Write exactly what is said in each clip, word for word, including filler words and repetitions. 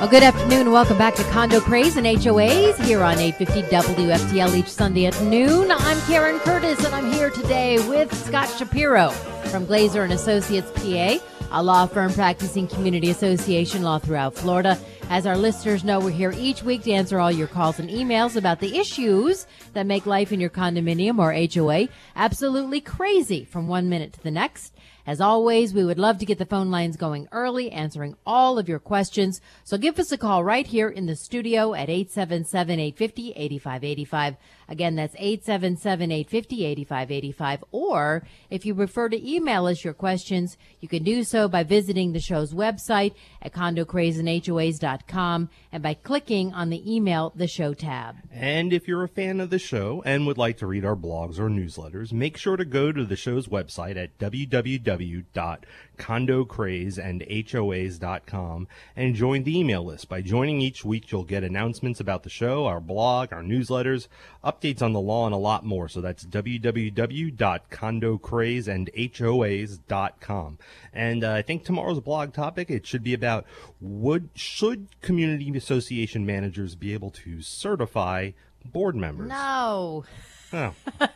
Well, good afternoon and welcome back to Condo Craze and H O As here on eight fifty W F T L each Sunday at noon. I'm Karen Curtis and I'm here today with Scott Shapiro from Glazer and Associates P A, a law firm practicing community association law throughout Florida. As our listeners know, we're here each week to answer all your calls and emails about the issues that make life in your condominium or H O A absolutely crazy from one minute to the next. As always, we would love to get the phone lines going early, answering all of your questions. So give us a call right here in the studio at eight seven seven, eight five zero, eight five eight five. Again, that's eight seven seven, eight five zero, eight five eight five. Or if you prefer to email us your questions, you can do so by visiting the show's website at condo craze and H O As dot com and by clicking on the email the show tab. And if you're a fan of the show and would like to read our blogs or newsletters, make sure to go to the show's website at w w w dot condo craze and H O As dot com and join the email list. By joining each week, you'll get announcements about the show, our blog, our newsletters, updates on the law, and a lot more. So that's w w w dot condo craze and H O As dot com. And uh, I think tomorrow's blog topic, it should be about would should community association managers be able to certify board members? No. Oh.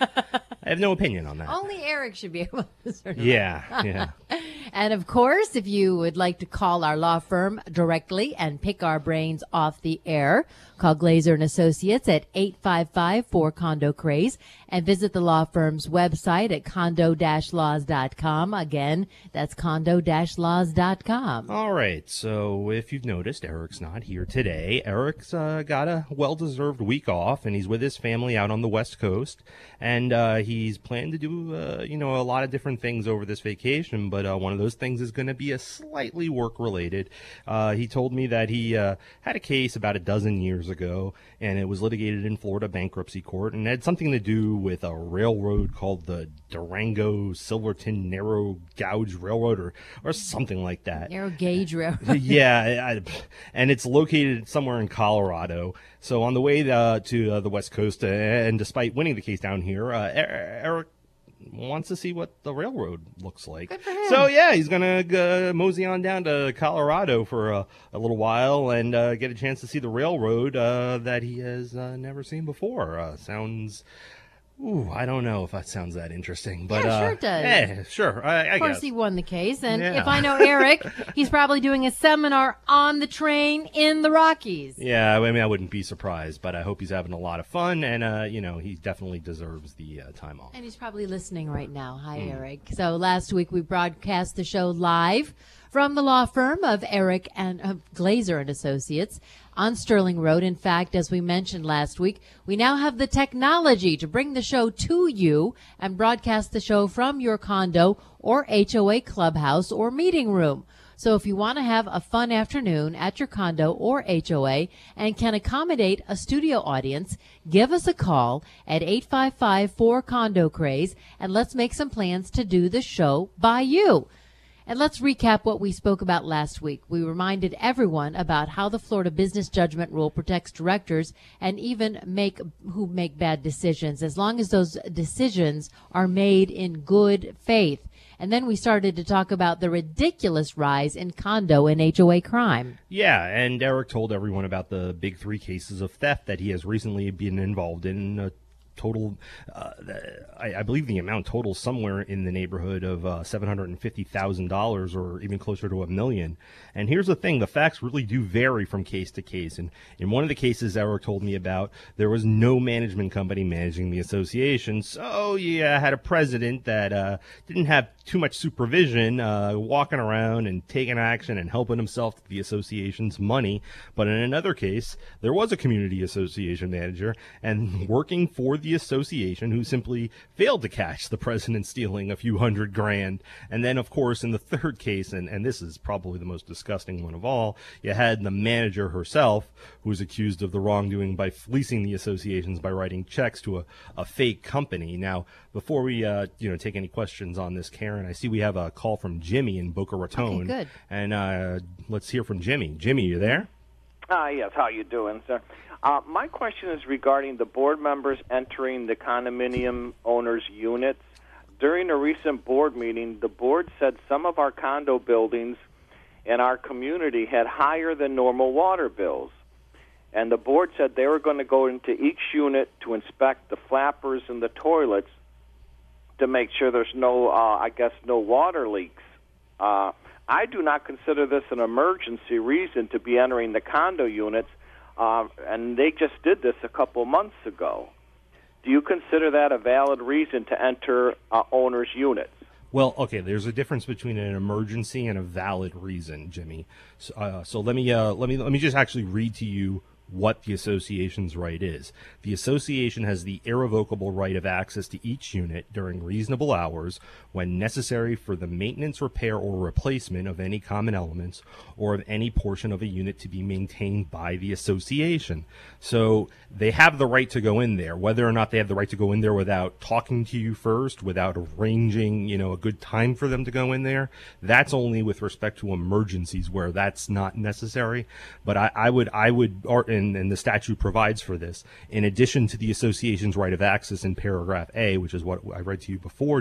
I have no opinion on that. Only Eric should be able to certify. Yeah, yeah. And of course, if you would like to call our law firm directly and pick our brains off the air, call Glazer and Associates at eight five five, four condo craze and visit the law firm's website at condo dash laws dot com. Again, that's condo dash laws dot com. All right. So if you've noticed, Eric's not here today. Eric's uh, got a well-deserved week off, and he's with his family out on the West Coast. And uh, he's planned to do, uh, you know, a lot of different things over this vacation, but uh, one of those things is going to be a slightly work-related. Uh, he told me that he uh, had a case about a dozen years ago, and it was litigated in Florida bankruptcy court, and it had something to do with a railroad called the Durango Silverton Narrow Gauge Railroad or, or something like that. Narrow Gauge Railroad. Yeah, I, and it's located somewhere in Colorado. So on the way uh, to uh, the West Coast, uh, and despite winning the case down here, uh, Eric wants to see what the railroad looks like. Good for him. So, yeah, he's going to uh, mosey on down to Colorado for uh, a little while and uh, get a chance to see the railroad uh, that he has uh, never seen before. Uh, sounds... Ooh, I don't know if that sounds that interesting, but yeah, sure uh, it does. Yeah, sure. I, I of course, guess. he won the case, and Yeah. if I know Eric, he's probably doing a seminar on the train in the Rockies. Yeah, I mean, I wouldn't be surprised, but I hope he's having a lot of fun, and uh, you know, he definitely deserves the uh, time off. And he's probably listening right now. Hi, mm. Eric. So last week we broadcast the show live from the law firm of Eric and uh, Glazer and Associates on Sterling Road. In fact, as we mentioned last week, we now have the technology to bring the show to you and broadcast the show from your condo or H O A clubhouse or meeting room. So if you want to have a fun afternoon at your condo or H O A and can accommodate a studio audience, give us a call at eight five five, four condo craze and let's make some plans to do the show by you. And let's recap what we spoke about last week. We reminded everyone about how the Florida Business Judgment Rule protects directors and even make who make bad decisions, as long as those decisions are made in good faith. And then we started to talk about the ridiculous rise in condo and H O A crime. Yeah, and Eric told everyone about the big three cases of theft that he has recently been involved in. Uh, total, uh, I, I believe the amount totals somewhere in the neighborhood of uh, seven hundred fifty thousand dollars or even closer to a million. And here's the thing, the facts really do vary from case to case. And in one of the cases Eric told me about, there was no management company managing the association. So yeah, had a president that uh, didn't have too much supervision, uh, walking around and taking action and helping himself to the association's money. But in another case, there was a community association manager and working for the association who simply failed to catch the president stealing a few hundred grand. And then, of course, in the third case, and, and this is probably the most disgusting one of all, you had the manager herself who was accused of the wrongdoing by fleecing the associations by writing checks to a, a fake company. Now, before we uh, you know take any questions on this, Karen, I see we have a call from Jimmy in Boca Raton. Okay, good. And uh, let's hear from Jimmy. Jimmy, you there? Uh, yes, how you doing, sir? Uh, my question is regarding the board members entering the condominium owners' units. During a recent board meeting, the board said some of our condo buildings in our community had higher than normal water bills. And the board said they were going to go into each unit to inspect the flappers and the toilets to make sure there's no, uh, I guess, no water leaks. Uh, I do not consider this an emergency reason to be entering the condo units, uh, and they just did this a couple months ago. Do you consider that a valid reason to enter uh, owners' units? Well, okay, there's a difference between an emergency and a valid reason, Jimmy. So, uh, so let me uh, let me let me just actually read to you what the association's right is. The association has the irrevocable right of access to each unit during reasonable hours when necessary for the maintenance, repair, or replacement of any common elements or of any portion of a unit to be maintained by the association. So they have the right to go in there. Whether or not they have the right to go in there without talking to you first, without arranging, you know, a good time for them to go in there, that's only with respect to emergencies where that's not necessary. But I, I would, I would, and, and the statute provides for this, in addition to the association's right of access in paragraph A, which is what I read to you before,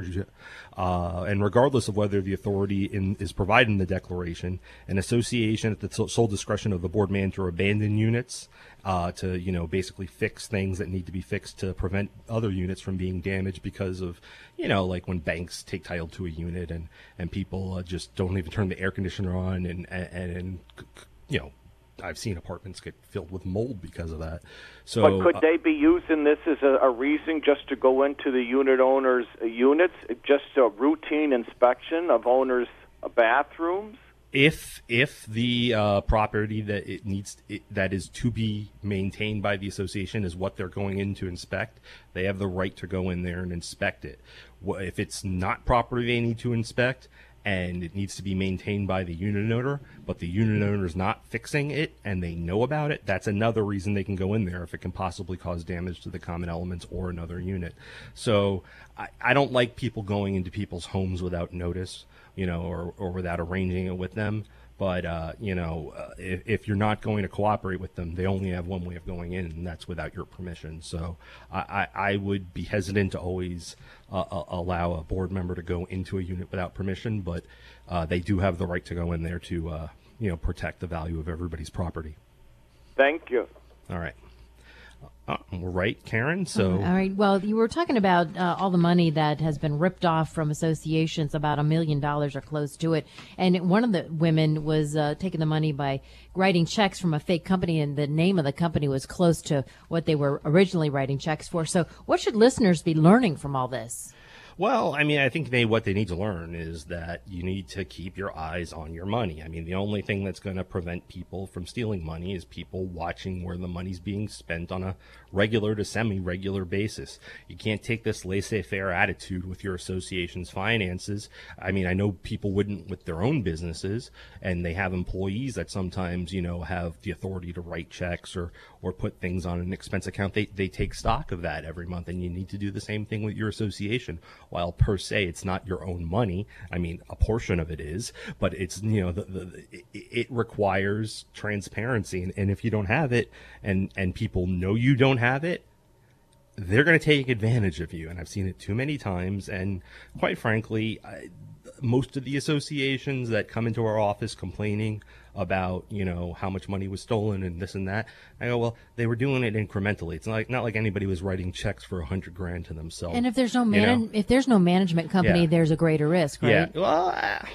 uh, and regardless of whether the authority in, is provided in the declaration, an association at the sole discretion of the board manager abandon units uh, to, you know, basically fix things that need to be fixed to prevent other units from being damaged because of, you know, like when banks take title to a unit and, and people uh, just don't even turn the air conditioner on and, and, and, you know, I've seen apartments get filled with mold because of that. So, but could uh, they be using this as a, a reason just to go into the unit owners' units, just a routine inspection of owners' bathrooms? If if the uh, property that it needs it, that is to be maintained by the association is what they're going in to inspect, they have the right to go in there and inspect it. If it's not property they need to inspect, and it needs to be maintained by the unit owner, but the unit owner is not fixing it and they know about it, that's another reason they can go in there if it can possibly cause damage to the common elements or another unit. So I, I don't like people going into people's homes without notice, you know, or, or without arranging it with them. But, uh, you know, uh, if, if you're not going to cooperate with them, they only have one way of going in, and that's without your permission. So I, I, I would be hesitant to always uh, allow a board member to go into a unit without permission, but uh, they do have the right to go in there to, uh, you know, protect the value of everybody's property. Thank you. All right. Uh, we're right, Karen. So, all right. Well, you were talking about uh, all the money that has been ripped off from associations, about a million dollars or close to it. And one of the women was uh, taking the money by writing checks from a fake company, and the name of the company was close to what they were originally writing checks for. So, what should listeners be learning from all this? Well, I mean, I think they what they need to learn is that you need to keep your eyes on your money. I mean, the only thing that's going to prevent people from stealing money is people watching where the money's being spent on a regular to semi-regular basis. You can't take this laissez-faire attitude with your association's finances. I mean, I know people wouldn't with their own businesses, and they have employees that sometimes, you know, have the authority to write checks or, or put things on an expense account. They, they take stock of that every month, and you need to do the same thing with your association. While per se it's not your own money, I mean, a portion of it is, but it's, you know, the, the, it, it requires transparency. And, and if you don't have it and, and people know you don't have it, they're going to take advantage of you. And I've seen it too many times. And quite frankly, I, most of the associations that come into our office complaining about, you know, how much money was stolen and this and that, I go, well, they were doing it incrementally. It's not like, not like anybody was writing checks for a hundred grand to themselves. And if there's no man, you know? if there's no management company, Yeah. there's a greater risk, right? Yeah. Well, uh,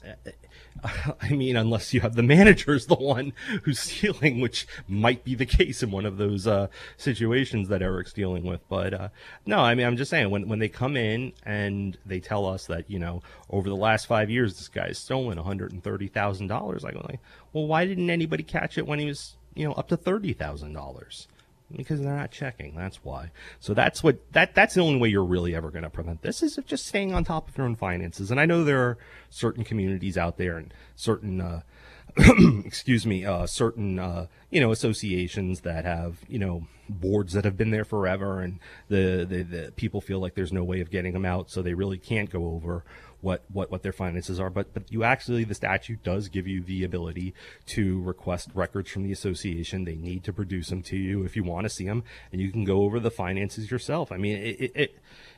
I mean, unless you have the manager's the one who's stealing, which might be the case in one of those uh, situations that Eric's dealing with. But uh, no, I mean, I'm just saying when when they come in and they tell us that, you know, over the last five years this guy's stolen one hundred thirty thousand dollars, I go like, well, why didn't anybody catch it when he was, you know, up to thirty thousand dollars? Because they're not checking. That's why. So that's what that that's the only way you're really ever going to prevent this, is just staying on top of your own finances. And I know there are certain communities out there and certain uh excuse me, uh certain uh you know associations that have, you know, boards that have been there forever, and the, the the people feel like there's no way of getting them out, so they really can't go over what what what their finances are. But but you actually, the statute does give you the ability to request records from the association. They need to produce them to you if you want to see them, and you can go over the finances yourself. I mean, it it,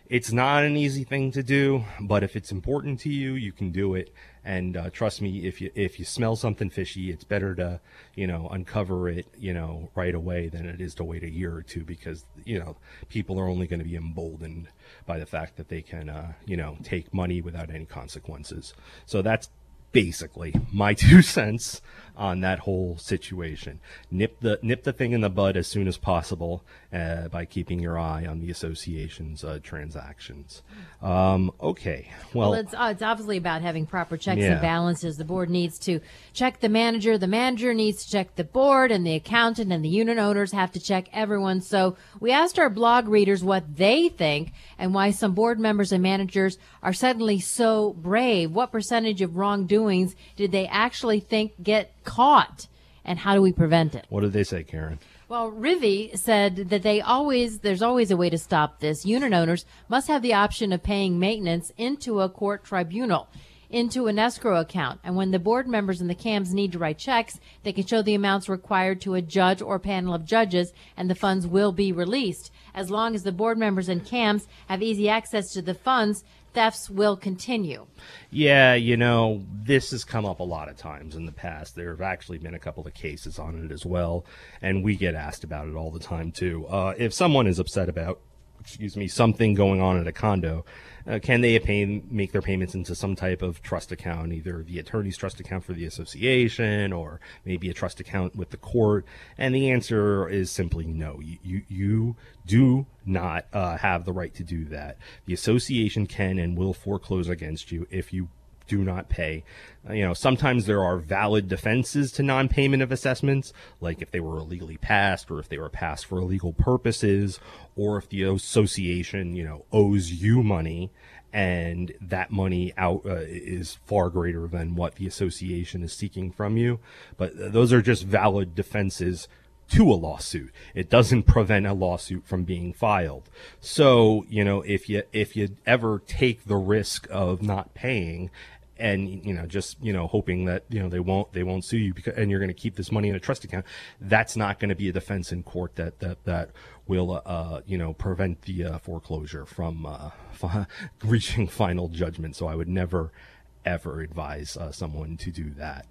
it's not an easy thing to do, but if it's important to you, you can do it. And uh, trust me, if you if you smell something fishy, it's better to, you know, uncover it, you know, right away than it is to wait a year or two, because, you know, people are only going to be emboldened by the fact that they can, uh, you know, take money without any consequences. So that's basically my two cents on that whole situation. Nip the nip the thing in the bud as soon as possible uh, by keeping your eye on the association's uh, transactions. Um, okay, well, Well, it's, uh, it's obviously about having proper checks Yeah. and balances. The board needs to check the manager. The manager needs to check the board, and the accountant and the unit owners have to check everyone. So we asked our blog readers what they think and why some board members and managers are suddenly so brave. What percentage of wrongdoings did they actually think get caught, and how do we prevent it? what did they say, Karen? Well, Rivi said that they always, there's always a way to stop this. Unit owners must have the option of paying maintenance into a court tribunal, into an escrow account. And when the board members and the C A Ms need to write checks, they can show the amounts required to a judge or panel of judges, and the funds will be released. As long as the board members and C A Ms have easy access to the funds, thefts will continue. Yeah, you know, this has come up a lot of times in the past. There have actually been a couple of cases on it as well, and we get asked about it all the time too. Uh, if someone is upset about, excuse me, something going on at a condo, uh, can they pay, make their payments into some type of trust account, either the attorney's trust account for the association or maybe a trust account with the court? And the answer is simply no. You you, you do not uh, have the right to do that. The association can and will foreclose against you if you do not pay. Uh, you know, sometimes there are valid defenses to non-payment of assessments, like if they were illegally passed or if they were passed for illegal purposes, or if the association, you know, owes you money and that money out uh, is far greater than what the association is seeking from you. But th- those are just valid defenses to a lawsuit. It doesn't prevent a lawsuit from being filed. So, you know, if you if you ever take the risk of not paying and, you know, just, you know, hoping that, you know, they won't they won't sue you because, and you're going to keep this money in a trust account, that's not going to be a defense in court that that that will uh you know prevent the uh, foreclosure from uh fi- reaching final judgment. So I would never ever advise uh, someone to do that.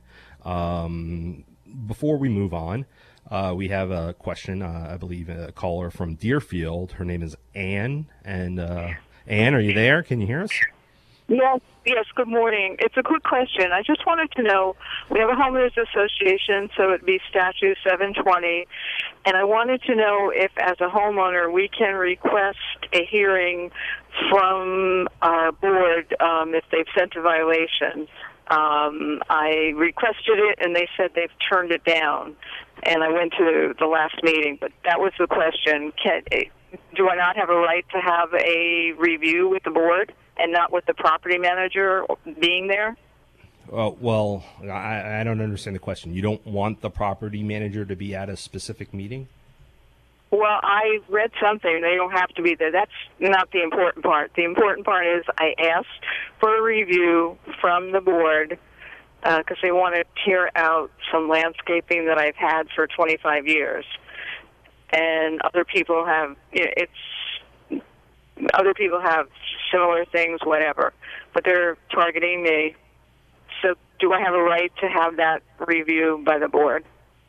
Um before we move on, Uh, we have a question, uh, I believe a caller from Deerfield. Her name is Anne. And uh, Anne, are you there? Can you hear us? Yes, yes, good morning. It's a quick question. I just wanted to know, we have a homeowners association, so it'd be statute seven twenty, and I wanted to know if, as a homeowner, we can request a hearing from our board um, if they've sent a violation. Um, I requested it, and they said they've turned it down, and I went to the last meeting, but that was the question. Can, do I not have a right to have a review with the board and not with the property manager being there? Uh, well, I, I don't understand the question. You don't want the property manager to be at a specific meeting? Well, I read something. They don't have to be there. That's not the important part. The important part is I asked for a review from the board because uh, they want to tear out some landscaping that I've had for twenty-five years. And other people have, you know, it's, other people have similar things, whatever. But they're targeting me. So do I have a right to have that review by the board?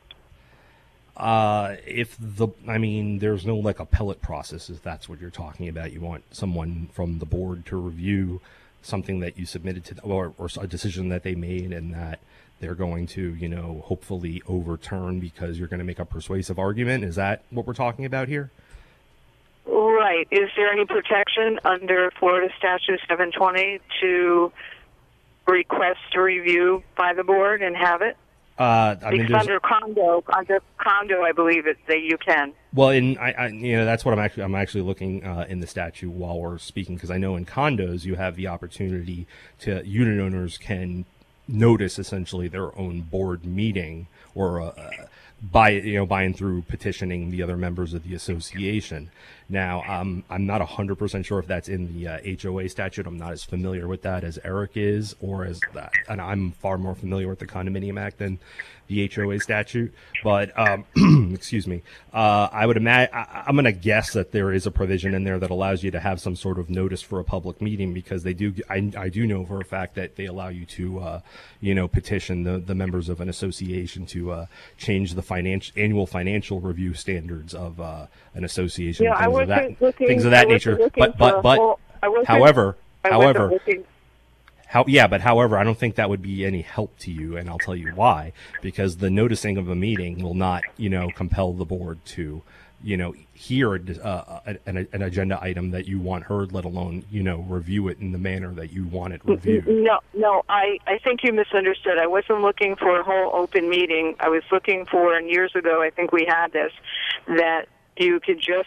Uh, if the, I mean, there's no like appellate process, if that's what you're talking about. You want someone from the board to review something that you submitted to, or, or a decision that they made and that they're going to, you know, hopefully overturn because you're going to make a persuasive argument. Is that what we're talking about here? Right. Is there any protection under Florida Statute seven twenty to request a review by the board and have it? Uh, I mean, because there's- under condo, under condo, I believe it that you can. Well, in I, I, you know, that's what I'm actually I'm actually looking uh, in the statute while we're speaking, because I know in condos you have the opportunity to unit owners can notice essentially their own board meeting or uh, by you know by and through petitioning the other members of the association. Now, um, I'm not one hundred percent sure if that's in the uh, H O A statute. I'm not as familiar with that as Eric is, or as that, and I'm far more familiar with the Condominium Act than the H O A statute. But um, excuse me, uh, I would imagine I'm going to guess that there is a provision in there that allows you to have some sort of notice for a public meeting, because they do. I, I do know for a fact that they allow you to, uh, you know, petition the, the members of an association to uh, change the financial annual financial review standards of uh, an association. Yeah, I Things of that, wasn't looking- things of I that wasn't nature. looking But but for a but whole- I wasn't- however, I wasn't however, looking- how yeah, but however, I don't think that would be any help to you, and I'll tell you why. Because the noticing of a meeting will not, you know, compel the board to, you know, hear uh, an, an agenda item that you want heard, let alone, you know, review it in the manner that you want it reviewed. No, no, I, I think you misunderstood. I wasn't looking for a whole open meeting. I was looking for, and years ago I think we had this, that you could just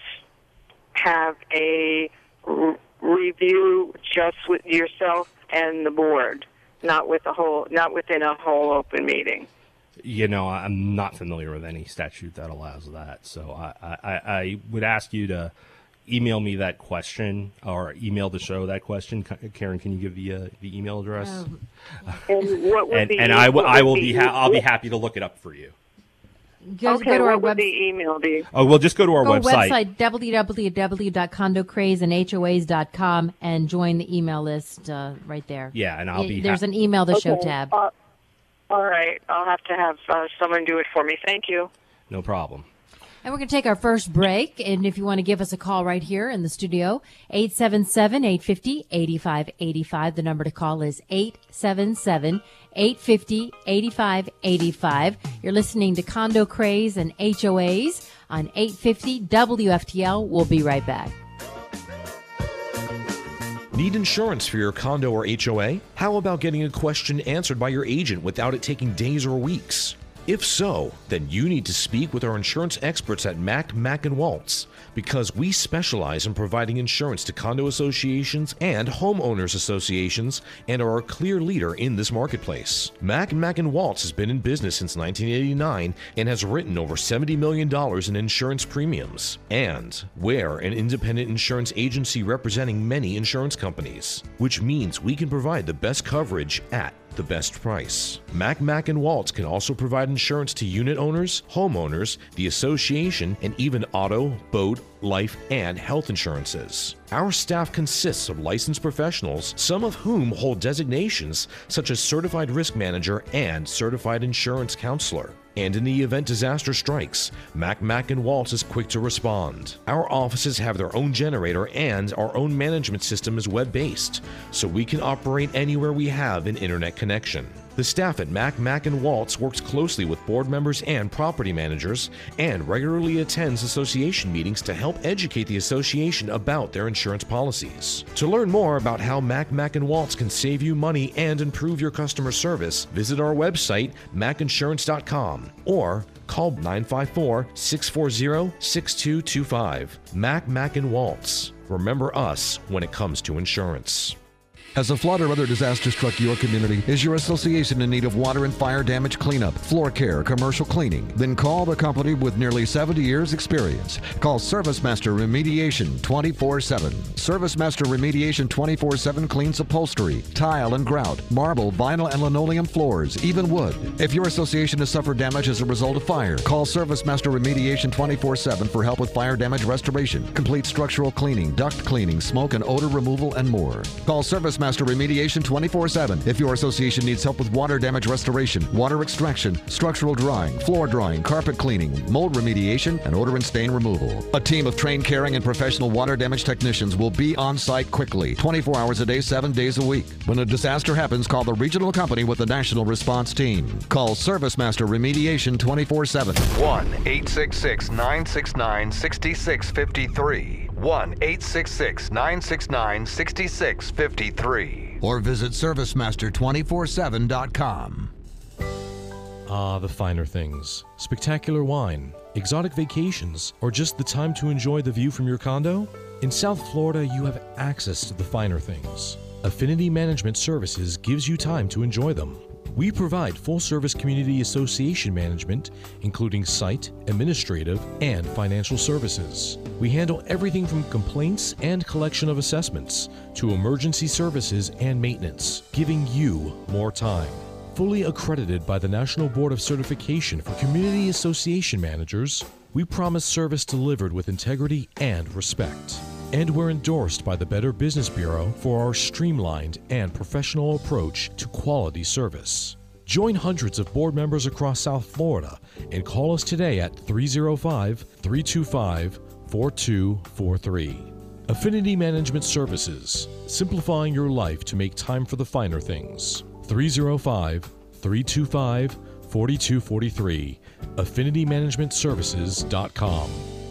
have a r- review just with yourself and the board, not with a whole, not within a whole open meeting. You know, I'm not familiar with any statute that allows that. So I, I, I would ask you to email me that question, or email the show that question. Karen, can you give the uh, the email address? Um, And what would and the and I, w- what I would will the- be ha- I'll be happy to look it up for you. Go, Okay, go to what our would website. the email be? Oh, well, just go to our Go website. website w w w dot condo craze and h o a's dot com and join the email list uh, right there. Yeah, and I'll Y- be There's ha- an email the show Okay, tab. uh, all right, I'll have to have uh, someone do it for me. Thank you. No problem. And we're going to take our first break. And if you want to give us a call right here in the studio, eight seven seven, eight five zero, eight five eight five. The number to call is eight seven seven, eight five zero, eight five eight five. You're listening to Condo Craze and H O A's on eight fifty W F T L. We'll be right back. Need insurance for your condo or H O A? How about getting a question answered by your agent without it taking days or weeks? If so, then you need to speak with our insurance experts at Mack, Mack and Waltz, because we specialize in providing insurance to condo associations and homeowners associations and are a clear leader in this marketplace. Mack, Mack and Waltz has been in business since nineteen eighty-nine and has written over seventy million dollars in insurance premiums. And we're an independent insurance agency representing many insurance companies, which means we can provide the best coverage at the best price. Mack, Mack and Waltz can also provide insurance to unit owners, homeowners, the association, and even auto, boat, life, and health insurances. Our staff consists of licensed professionals, some of whom hold designations such as Certified Risk Manager and Certified Insurance Counselor. And in the event disaster strikes, Mack, Mack and Waltz is quick to respond. Our offices have their own generator and our own management system is web-based, so we can operate anywhere we have an internet connection. The staff at Mack, Mack and Waltz works closely with board members and property managers and regularly attends association meetings to help educate the association about their insurance policies. To learn more about how Mack, Mack and Waltz can save you money and improve your customer service, visit our website, mack insurance dot com, or call nine five four, six four zero, six two two five. Mack, Mack and Waltz. Remember us when it comes to insurance. Has a flood or other disaster struck your community? Is your association in need of water and fire damage cleanup, floor care, commercial cleaning? Then call the company with nearly seventy years experience. Call ServiceMaster Remediation twenty-four seven. ServiceMaster Remediation twenty-four seven cleans upholstery, tile and grout, marble, vinyl and linoleum floors, even wood. If your association has suffered damage as a result of fire, call ServiceMaster Remediation twenty-four seven for help with fire damage restoration, complete structural cleaning, duct cleaning, smoke and odor removal, and more. Call ServiceMaster Remediation twenty-four seven if your association needs help with water damage restoration, water extraction, structural drying, floor drying, carpet cleaning, mold remediation, and odor and stain removal. A team of trained, caring, and professional water damage technicians will be on site quickly, twenty-four hours a day, seven days a week. When a disaster happens, call the regional company with the national response team. Call ServiceMaster Remediation twenty-four seven. one eight six six, nine six nine, six six five three. one eight six six, nine six nine, six six five three. Or visit Servicemaster two four seven dot com. Ah, the finer things. Spectacular wine, exotic vacations, or just the time to enjoy the view from your condo? In South Florida, you have access to the finer things. Affinity Management Services gives you time to enjoy them. We provide full-service community association management, including site, administrative, and financial services. We handle everything from complaints and collection of assessments to emergency services and maintenance, giving you more time. Fully accredited by the National Board of Certification for Community Association Managers, we promise service delivered with integrity and respect. And we're endorsed by the Better Business Bureau for our streamlined and professional approach to quality service. Join hundreds of board members across South Florida and call us today at three oh five, three two five, four two four three. Affinity Management Services, simplifying your life to make time for the finer things. three oh five, three two five, four two four three. affinity management services dot com.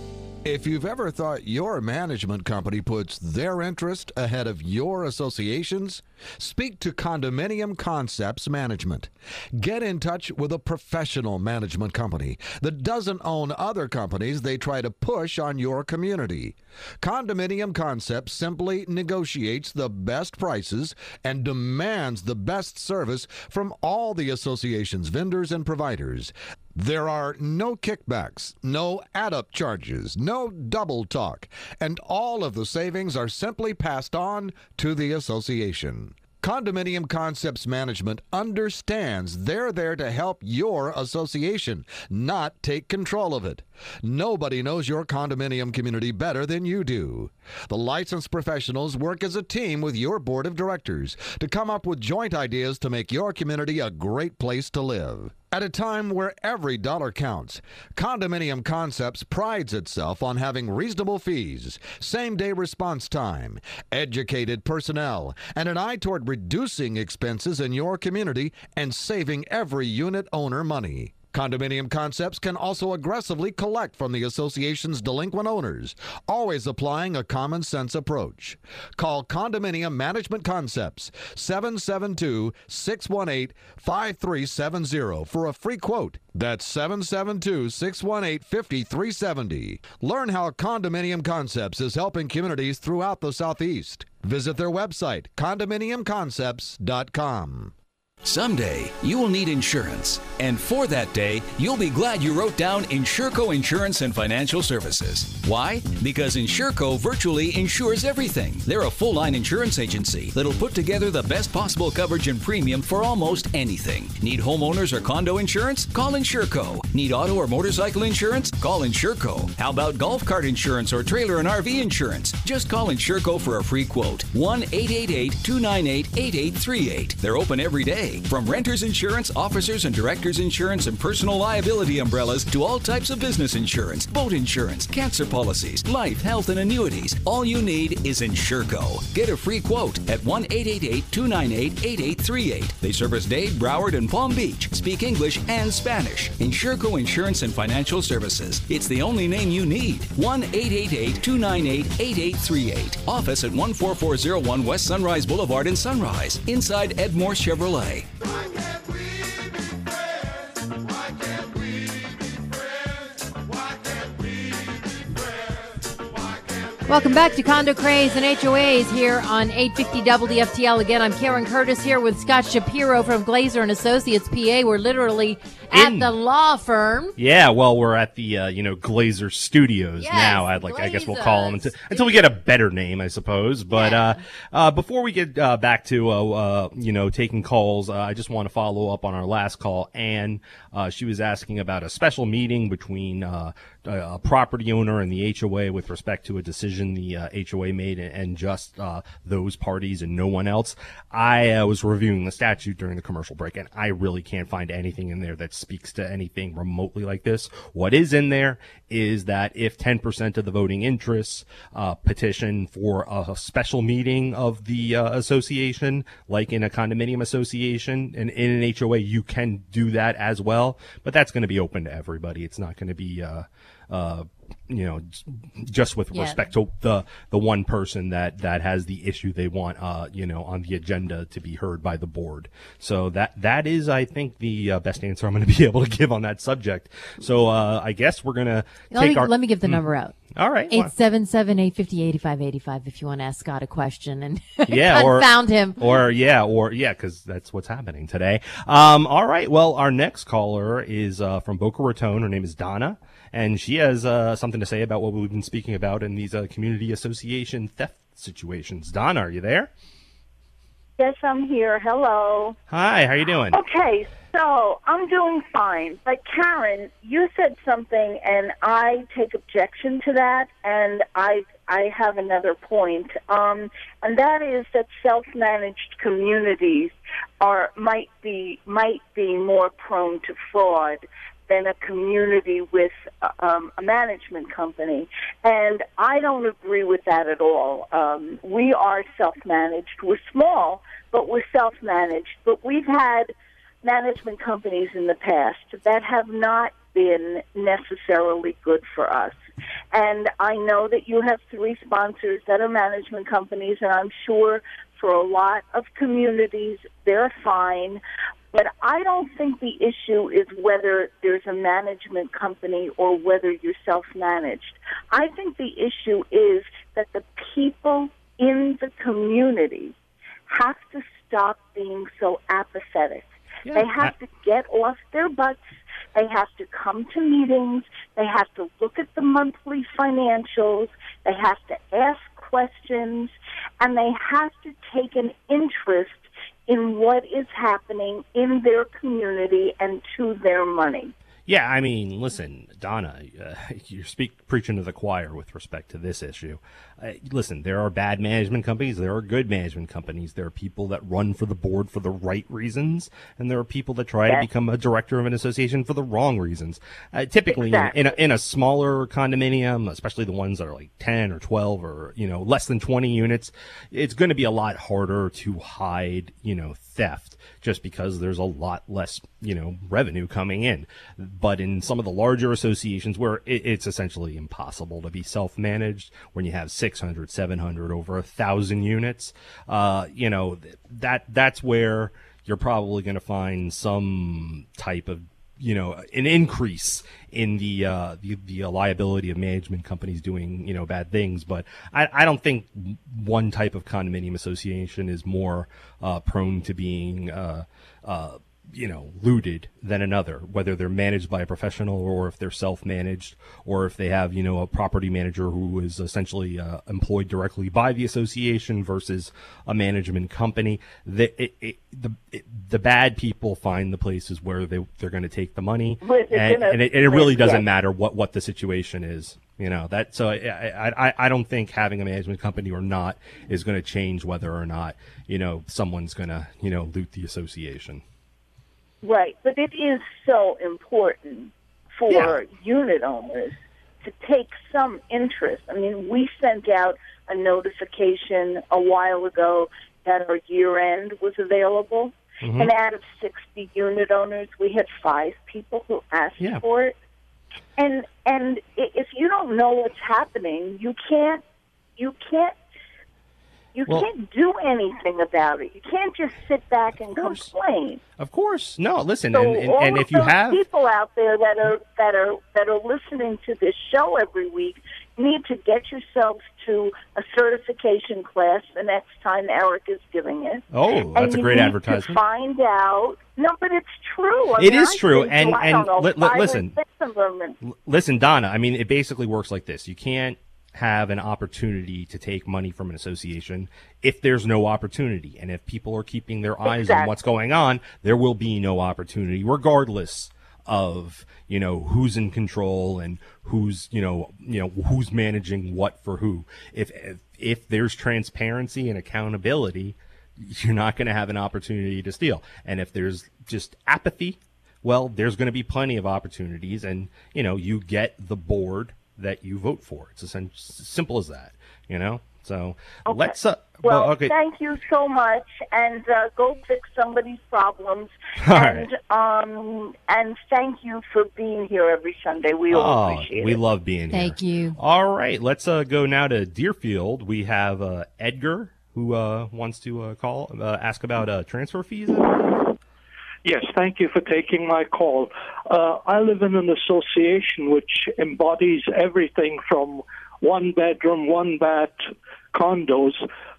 If you've ever thought your management company puts their interest ahead of your association's, speak to Condominium Concepts Management. Get in touch with a professional management company that doesn't own other companies they try to push on your community. Condominium Concepts simply negotiates the best prices and demands the best service from all the association's vendors and providers. There are no kickbacks, no add-up charges, no double talk, and all of the savings are simply passed on to the association. Condominium Concepts Management understands they're there to help your association, not take control of it. Nobody knows your condominium community better than you do. The licensed professionals work as a team with your board of directors to come up with joint ideas to make your community a great place to live. At a time where every dollar counts, Condominium Concepts prides itself on having reasonable fees, same-day response time, educated personnel, and an eye toward reducing expenses in your community and saving every unit owner money. Condominium Concepts can also aggressively collect from the association's delinquent owners, always applying a common sense approach. Call Condominium Management Concepts seven seven two, six one eight, five three seven zero for a free quote. That's seven seven two, six one eight, five three seven zero. Learn how Condominium Concepts is helping communities throughout the Southeast. Visit their website, condominium concepts dot com. Someday, you will need insurance. And for that day, you'll be glad you wrote down Insurco Insurance and Financial Services. Why? Because Insurco virtually insures everything. They're a full-line insurance agency that'll put together the best possible coverage and premium for almost anything. Need homeowners or condo insurance? Call Insurco. Need auto or motorcycle insurance? Call Insurco. How about golf cart insurance or trailer and R V insurance? Just call Insurco for a free quote. one eight eight eight, two nine eight, eight eight three eight. They're open every day. From renters insurance, officers and directors insurance, and personal liability umbrellas to all types of business insurance, boat insurance, cancer policies, life, health, and annuities. All you need is Insurco. Get a free quote at one eight eight eight, two nine eight, eight eight three eight. They service Dade, Broward, and Palm Beach. Speak English and Spanish. Insurco Insurance and Financial Services. It's the only name you need. one eight eight eight, two nine eight, eight eight three eight. Office at one four four zero one West Sunrise Boulevard in Sunrise. Inside Ed Morse Chevrolet. Why can't we be friends? Why can't we be friends? Why can't we be friends? Why can't we Welcome back to Condo Craze and H O As here on eight fifty W F T L. Again, I'm Karen Curtis here with Scott Shapiro from Glazer and Associates P A. We're literally at In- the law firm. Yeah, well, we're at the uh, you know Glazer Studios Yes, now. I'd like, I guess we'll Glazer call them until, until we get a better name, I suppose. But Yeah. uh, uh, before we get uh, back to uh, uh, you know taking calls, uh, I just want to follow up on our last call. Anne, uh, she was asking about a special meeting between uh, a property owner and the H O A with respect to a decision the uh, H O A made, and, and just uh, those parties and no one else. I uh, was reviewing the statute during the commercial break, and I really can't find anything in there that speaks to anything remotely like this. What is in there is that if ten percent of the voting interests uh, petition for a special meeting of the uh, association, like in a condominium association, and in an H O A, you can do that as well. But that's going to be open to everybody. It's not going to be uh, uh, you know, just with Yeah. respect to the the one person that that has the issue they want, uh, you know, on the agenda to be heard by the board. So that that is, I think, the uh, best answer I'm going to be able to give on that subject. So uh, I guess we're going to Let take me, our. let me give the number out. All right. eight seven seven, eight five zero, eight five eight five if you want to ask Scott a question and Yeah, or found him. Or yeah, or yeah, because that's what's happening today. Um, all right. Well, our next caller is uh, from Boca Raton. Her name is Donna, and she has uh, something to say about what we've been speaking about in these uh, community association theft situations. Donna, are you there? Yes, I'm here. Hello. Hi. How you doing? Okay, so I'm doing fine. But Karen, you said something, and I take objection to that, and I I have another point, um, and that is that self-managed communities are might be might be more prone to fraud than a community with um, a management company. And I don't agree with that at all. Um, we are self-managed. We're small, but we're self-managed. But we've had management companies in the past that have not been necessarily good for us. And I know that you have three sponsors that are management companies, and I'm sure for a lot of communities they're fine. But I don't think the issue is whether there's a management company or whether you're self-managed. I think the issue is that the people in the community have to stop being so apathetic. Yeah, they have I- to get off their butts. They have to come to meetings. They have to look at the monthly financials. They have to ask questions. And they have to take an interest in what is happening in their community and to their money. Yeah, I mean, listen, Donna, uh, you're speak, preaching to the choir with respect to this issue. Uh, listen, there are bad management companies. There are good management companies. There are people that run for the board for the right reasons, and there are people that try Yes. to become a director of an association for the wrong reasons. Uh, typically, Exactly. in, a, in a smaller condominium, especially the ones that are like ten or twelve or, you know, less than twenty units, it's going to be a lot harder to hide, you know, theft just because there's a lot less, you know, revenue coming in. But in some of the larger associations where it, it's essentially impossible to be self-managed, when you have six hundred, seven hundred, over a thousand units, uh, you know, that that's where you're probably going to find some type of, you know, an increase in the, uh, the, the liability of management companies doing, you know, bad things. But I, I don't think one type of condominium association is more, uh, prone to being, uh, uh, you know, looted than another, whether they're managed by a professional or if they're self-managed, or if they have, you know, a property manager who is essentially uh, employed directly by the association versus a management company. The it, it, the it, the bad people find the places where they they're going to take the money, With- and, gonna- and it, it really with- doesn't yes. matter what what the situation is. You know, that, so I, I, I don't think having a management company or not is going to change whether or not, you know, someone's going to, you know, loot the association. Right, but it is so important for Yeah. unit owners to take some interest. I mean, we sent out a notification a while ago that our year end was available, Mhm. and out of sixty unit owners, we had five people who asked Yeah. for it. And and i- if you don't know what's happening, you can't you can't you Well- can't do anything about it. You can't just sit back and course. complain. Of course. No, listen, So and, and, all and of if you those have, people out there that are that are that are listening to this show every week need to get yourselves to a certification class the next time Eric is giving it. oh, that's and a you great need advertisement. To find out. No, but it's true. I It mean, is I true, think, and- I and don't know, li- li- five or listen. six of them, and- L- Listen, Donna, I mean, it basically works like this. You can't have an opportunity to take money from an association if there's no opportunity. And if people are keeping their eyes on Exactly. what's going on, there will be no opportunity, regardless of, you know, who's in control and who's, you know, you know, who's managing what for who. If, if, if there's transparency and accountability, you're not going to have an opportunity to steal. And if there's just apathy, well, there's going to be plenty of opportunities, and, you know, you get the board that you vote for. It's as simple as that, you know? So Okay. let's, uh, Well, well, okay. thank you so much, and uh, go fix somebody's problems. All and um, and thank you for being here every Sunday. We all Oh, appreciate we it. love being here. Thank you. All right, let's uh, go now to Deerfield. We have uh, Edgar who uh, wants to uh, call, uh, ask about uh, transfer fees. I believe. Yes, thank you for taking my call. Uh, I live in an association which embodies everything from one bedroom, one bath condos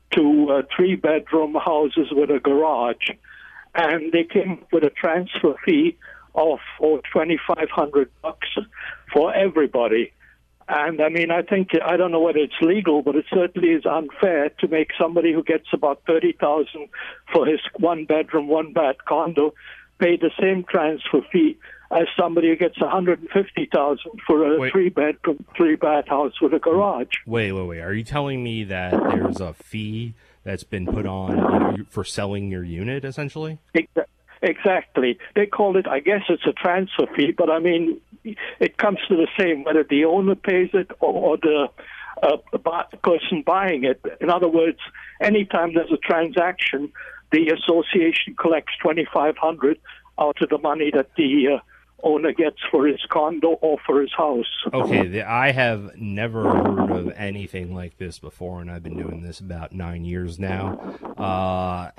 to uh, three bedroom houses with a garage. And they came up with a transfer fee of oh, twenty-five hundred bucks for everybody. And I mean, I think, I don't know whether it's legal, but it certainly is unfair to make somebody who gets about thirty thousand for his one bedroom, one bath condo pay the same transfer fee as somebody who gets one hundred fifty thousand for a Wait. three bedroom, three bath house with a garage. Wait, wait, wait. Are you telling me that there's a fee that's been put on, you know, for selling your unit, essentially? Exa- Exactly. They call it, I guess it's a transfer fee, but I mean, it comes to the same, whether the owner pays it or, or the uh, bu- person buying it. In other words, anytime there's a transaction, the association collects twenty-five hundred dollars out of the money that the uh, owner gets for his condo or for his house. Okay, the, I have never heard of anything like this before, and I've been doing this about nine years now. Uh,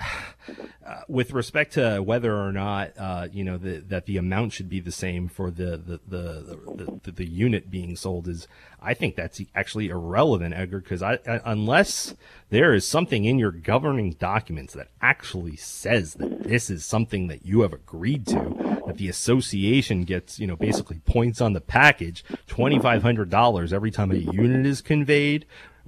uh, with respect to whether or not, uh, you know, the, that the amount should be the same for the the, the, the, the, the unit being sold is, I think that's actually irrelevant, Edgar, because I, I, unless there is something in your governing documents that actually says that this is something that you have agreed to, that the association gets, you know, basically points on the package, twenty-five hundred dollars every time a unit is conveyed.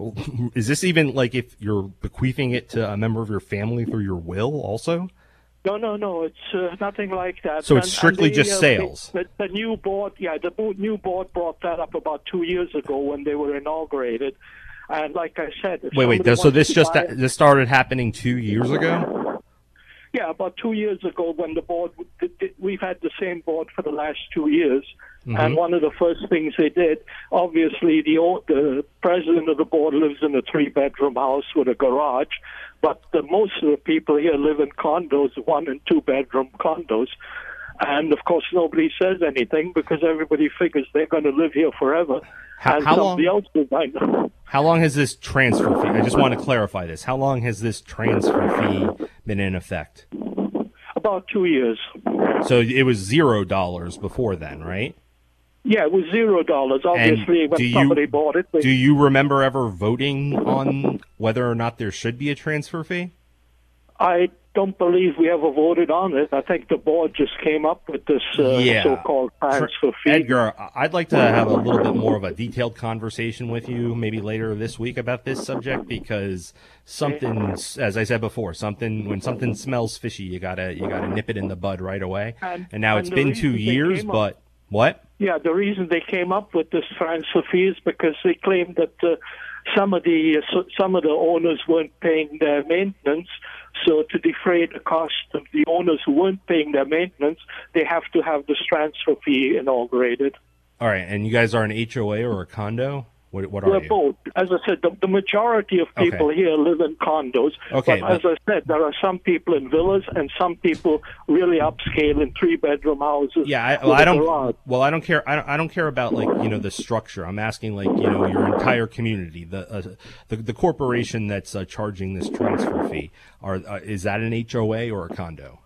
Is this even like if you're bequeathing it to a member of your family through your will also? No, no, no. It's uh, nothing like that. So it's And- strictly and the, just uh, sales. The, the new board, yeah, the bo- new board brought that up about two years ago when they were inaugurated. And like I said, if Wait, wait. somebody So wants this to just buy- this started happening two years ago? Yeah, about two years ago when the board, we've had the same board for the last two years. Mhm. And one of the first things they did, obviously the o- the president of the board lives in a three-bedroom house with a garage, but the, most of the people here live in condos, one and two-bedroom condos. And, of course, nobody says anything because everybody figures they're going to live here forever. How- and how somebody long- else is going to. How long has this transfer fee? I just want to clarify this. How long has this transfer fee been in effect? About two years. So it was zero dollars before then, right? Yeah, it was zero dollars. Obviously, And when do you- somebody bought it, they, Do you remember ever voting on whether or not there should be a transfer fee? I don't believe we ever voted on it. I think the board just came up with this uh, Yeah. so-called transfer fee. Edgar, I'd like to have a little bit more of a detailed conversation with you maybe later this week about this subject because something, as I said before, something when something smells fishy, you gotta you gotta nip it in the bud right away. And- And now and it's the been two reason they years, came up- but what? Yeah, the reason they came up with this transfer fee is because they claimed that uh, some of the uh, so- some of the owners weren't paying their maintenance. So to defray the cost of the owners who weren't paying their maintenance, they have to have this transfer fee inaugurated. All right, and you guys are an H O A or a condo? What what are We're you? both. As I said, the, the majority of people Okay. here live in condos. Okay, but as I said, there are some people in villas and some people really upscale in three-bedroom houses. Yeah, I, with well, a I don't. garage. Well, I don't care. I don't, I don't care about like you know the structure. I'm asking like you know your entire community, the uh, the, the corporation that's uh, charging this transfer fee. Are uh, is that an H O A or a condo?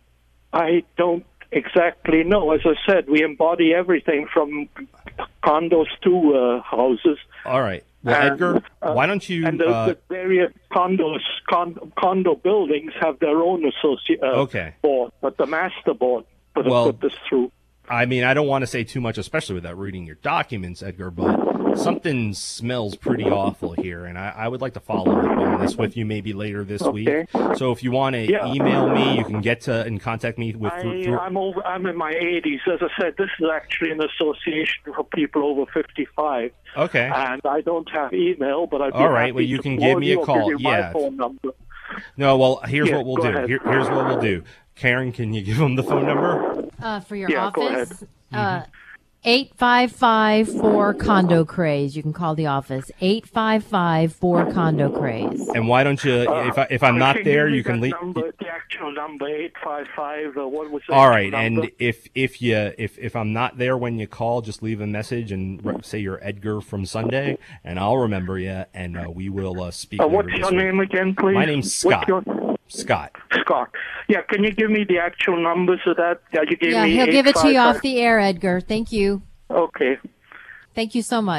I don't exactly know. As I said, we embody everything from condos to uh, houses. All right. Well, And, Edgar, uh, why don't you? And the, uh, the various condos, con, condo buildings have their own associate uh, Okay. board, but the master board put, Well, put this through. I mean, I don't want to say too much, especially without reading your documents, Edgar, but something smells pretty awful here, and I, I would like to follow up on this with you maybe later this Okay. week. So if you want to Yeah. email me, you can get to and contact me with. I, through, I'm over. I'm in my eighties. As I said, this is actually an association for people over fifty-five. Okay. And I don't have email, but I'd be All right, happy well, you to can call give me a you or call. Give you my Yeah. phone number. No, well, here's Yeah, what we'll go do. ahead. Here, here's what we'll do. Karen, can you give them the phone number? Uh, for your Yeah, go office, uh, eight five five four Condo Craze. You can call the office, eight five five four Condo Craze. And why don't you? If I, if I'm Uh, not can there, give me you can that leave. Number, the actual number, eight five five. Uh, what was the All actual right, number? and if if you if if I'm not there when you call, just leave a message and re- say you're Edgar from Sunday, and I'll remember you, and uh, we will uh, speak. Uh, later what's this your week. name again, please? My name's Scott. What's your... Scott. Scott. Yeah, can you give me the actual numbers of that? Yeah, you gave Yeah, me he'll give it to you eight five off five. the air, Edgar. Thank you. Okay. Thank you so much.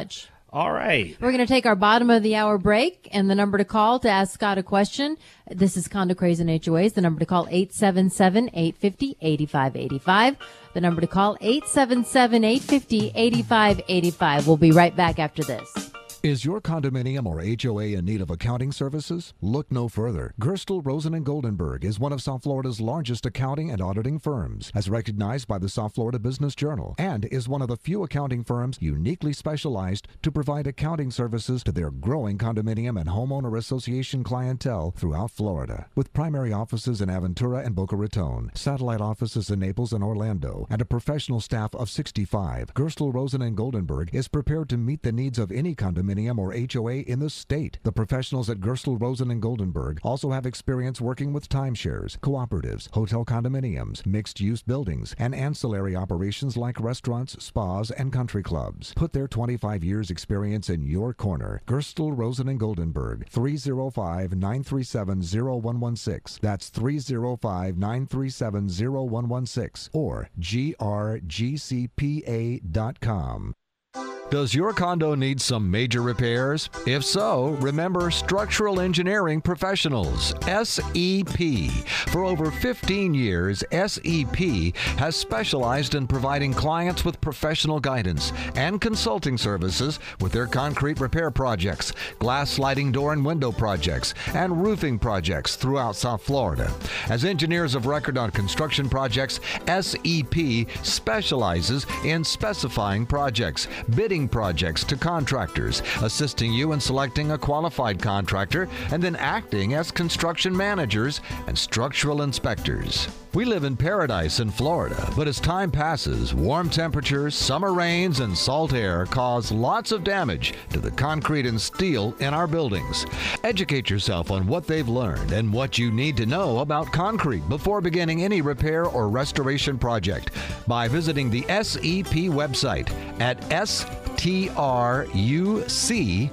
All right. We're going to take our bottom of the hour break, and the number to call to ask Scott a question. This is Condo Craze and H O As. The number to call eight seven seven, eight five zero, eight five eight five. The number to call eight seven seven, eight five zero, eight five eight five. We'll be right back after this. Is your condominium or H O A in need of accounting services? Look no further. Gerstel, Rosen and Goldenberg is one of South Florida's largest accounting and auditing firms, as recognized by the South Florida Business Journal, and is one of the few accounting firms uniquely specialized to provide accounting services to their growing condominium and homeowner association clientele throughout Florida. With primary offices in Aventura and Boca Raton, satellite offices in Naples and Orlando, and a professional staff of sixty-five, Gerstel, Rosen and Goldenberg is prepared to meet the needs of any condominium or H O A in the state. The professionals at Gerstel, Rosen and Goldenberg also have experience working with timeshares, cooperatives, hotel condominiums, mixed-use buildings, and ancillary operations like restaurants, spas, and country clubs. Put their twenty-five years experience in your corner. Gerstel, Rosen and Goldenberg, three oh five, nine three seven, oh one one six. That's three oh five, nine three seven, oh one one six or G R G C P A dot com. Does your condo need some major repairs? If so, remember Structural Engineering Professionals, S E P. For over fifteen years, S E P has specialized in providing clients with professional guidance and consulting services with their concrete repair projects, glass sliding door and window projects, and roofing projects throughout South Florida. As engineers of record on construction projects, S E P specializes in specifying projects, bidding projects to contractors, assisting you in selecting a qualified contractor, and then acting as construction managers and structural inspectors. We live in paradise in Florida, but as time passes, warm temperatures, summer rains, and salt air cause lots of damage to the concrete and steel in our buildings. Educate yourself on what they've learned and what you need to know about concrete before beginning any repair or restoration project by visiting the S E P website at S T R U C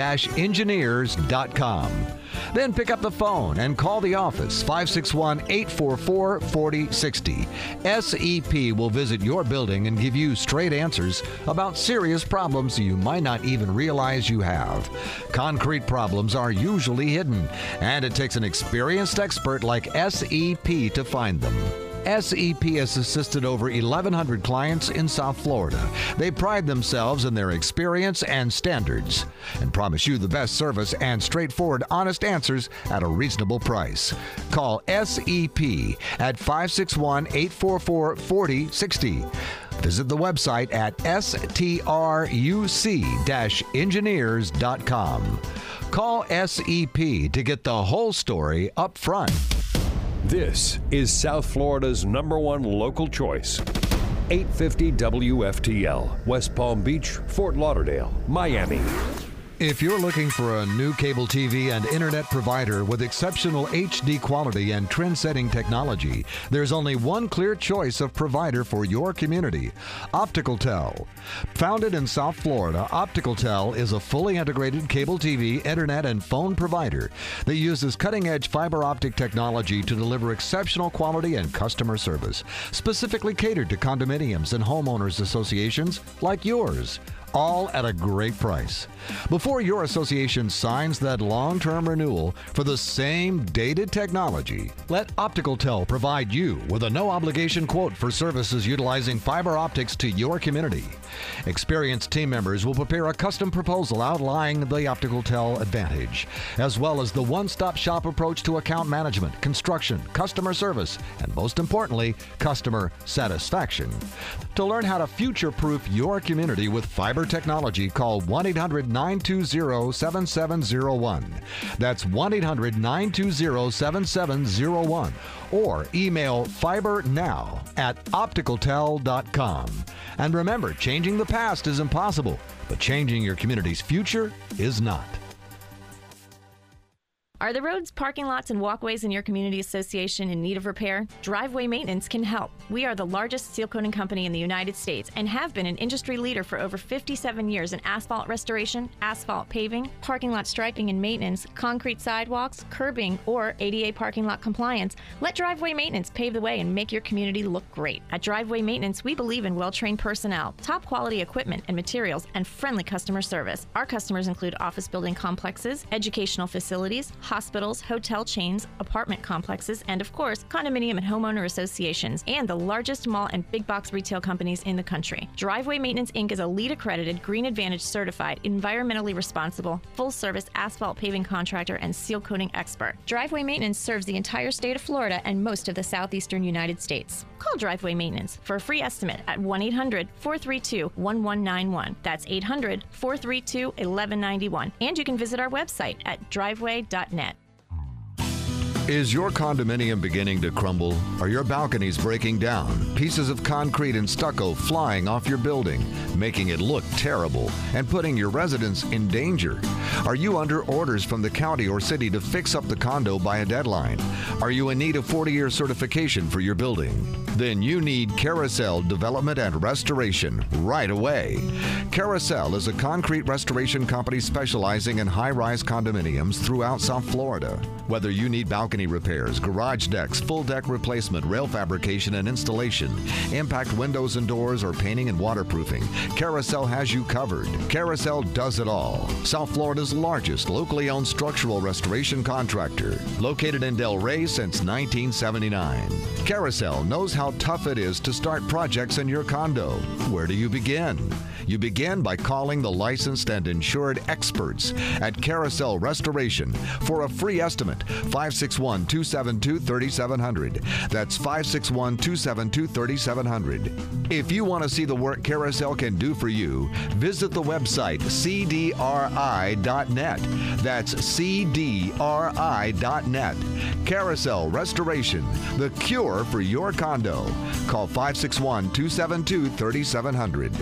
engineers dot com. Then pick up the phone and call the office, five six one, eight four four, four oh six oh. S E P will visit your building and give you straight answers about serious problems you might not even realize you have. Concrete problems are usually hidden, and it takes an experienced expert like S E P to find them. S E P has assisted over eleven hundred clients in South Florida. They pride themselves in their experience and standards and promise you the best service and straightforward, honest answers at a reasonable price. Call S E P at five six one, eight four four, four oh six oh. Visit the website at S T R U C engineers dot com. Call S E P to get the whole story up front. This is South Florida's number one local choice. eight fifty W F T L, West Palm Beach, Fort Lauderdale, Miami. If you're looking for a new cable T V and internet provider with exceptional H D quality and trend-setting technology, there's only one clear choice of provider for your community: OpticalTel. Founded in South Florida, OpticalTel is a fully integrated cable T V, internet, and phone provider that uses cutting-edge fiber optic technology to deliver exceptional quality and customer service, specifically catered to condominiums and homeowners associations like yours, all at a great price. Before your association signs that long-term renewal for the same dated technology, let OpticalTel provide you with a no-obligation quote for services utilizing fiber optics to your community. Experienced team members will prepare a custom proposal outlining the OpticalTel advantage, as well as the one-stop shop approach to account management, construction, customer service, and most importantly, customer satisfaction. To learn how to future-proof your community with fiber technology, call one eight hundred, nine two zero, seven seven zero one. That's one eight hundred, nine two zero, seven seven zero one. Or email fibernow at opticaltel dot com. And remember, changing the past is impossible, but changing your community's future is not. Are the roads, parking lots, and walkways in your community association in need of repair? Driveway Maintenance can help. We are the largest seal coating company in the United States and have been an industry leader for over fifty-seven years in asphalt restoration, asphalt paving, parking lot striping and maintenance, concrete sidewalks, curbing, or A D A parking lot compliance. Let Driveway Maintenance pave the way and make your community look great. At Driveway Maintenance, we believe in well-trained personnel, top quality equipment and materials, and friendly customer service. Our customers include office building complexes, educational facilities, hospitals, hotel chains, apartment complexes, and of course, condominium and homeowner associations, and the largest mall and big box retail companies in the country. Driveway Maintenance Incorporated is a LEED accredited, Green Advantage certified, environmentally responsible, full service asphalt paving contractor and seal coating expert. Driveway Maintenance serves the entire state of Florida and most of the southeastern United States. Call Driveway Maintenance for a free estimate at one eight hundred, four three two, one one nine one. That's eight hundred, four three two, one one nine one. And you can visit our website at driveway dot net. Is your condominium beginning to crumble? Are your balconies breaking down? Pieces of concrete and stucco flying off your building, making it look terrible and putting your residents in danger? Are you under orders from the county or city to fix up the condo by a deadline? Are you in need of forty-year certification for your building? Then you need Carousel Development and Restoration right away. Carousel is a concrete restoration company specializing in high-rise condominiums throughout South Florida. Whether you need balcony repairs, garage decks, full deck replacement, rail fabrication and installation, impact windows and doors, or painting and waterproofing, Carousel has you covered. Carousel does it all. South Florida's largest locally owned structural restoration contractor, located in Del Rey since nineteen seventy-nine. Carousel knows how tough it is to start projects in your condo. Where do you begin? You begin by calling the licensed and insured experts at Carousel Restoration for a free estimate. five six one, two seven two, three seven zero zero. That's five six one, two seven two, three seven zero zero. If you want to see the work Carousel can do for you, visit the website c d r i dot net. That's c d r i dot net. Carousel Restoration, the cure for your condo. Call five six one, two seven two, three seven zero zero.